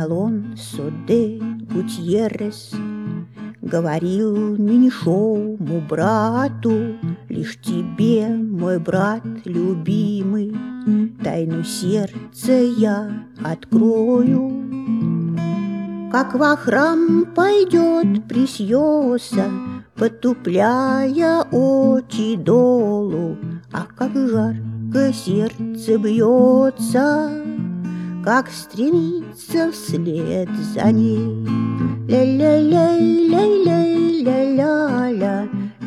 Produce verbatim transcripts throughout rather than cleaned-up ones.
Алонсо де Гутьеррес говорил меньшому брату: лишь тебе, мой брат любимый, тайну сердца я открою. Как во храм пойдет Пресьоса, потупляя очи долу, ах, как жарко сердце бьется, как стремится вслед за ней. Ля-ля-ля-ля-ля-ля-ля-ля,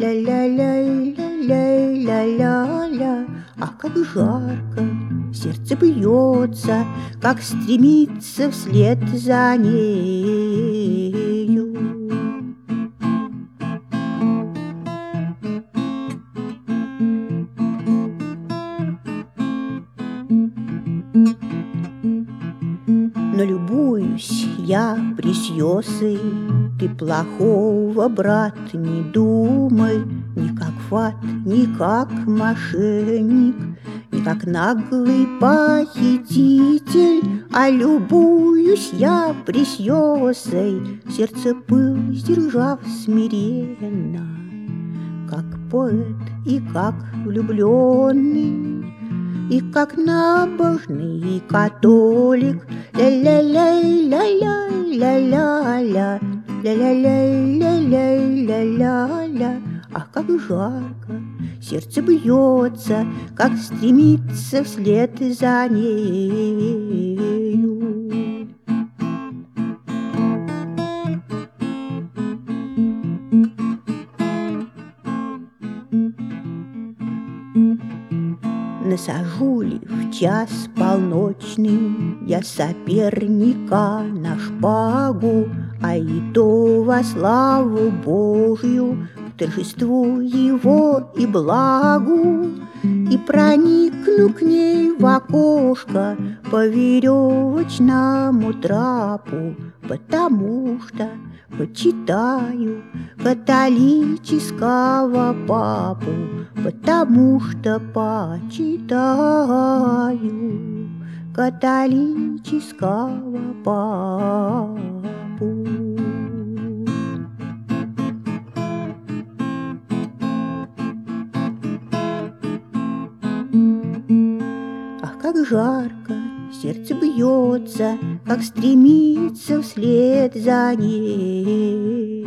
ля-ля-ля-ля-ля-ля-ля. Ах, как жарко сердце бьется, как стремится вслед за нею. Но любуюсь я Пресьосой, ты плохого, брат, не думай, ни как фат, ни как мошенник, ни как наглый похититель, а любуюсь я Пресьосой, сердце пыл сдержав смиренно, как поэт и как влюбленный, и как набожный католик. Ля-ля-ля-ля-ля-ля-ля, ля-ля-ля-ля-ля-ля-ля. Ах, как жарко сердце бьется, как стремится вслед за нею. Насажу ли в час полночный я соперника на шпагу, а и то во славу Божью, к торжеству его и благу, и проникну к ней в окошко по веревочному трапу, потому что почитаю католического папу, потому что почитаю католического папу. Ах, как жарко сердце бьется, как стремится вслед за ней.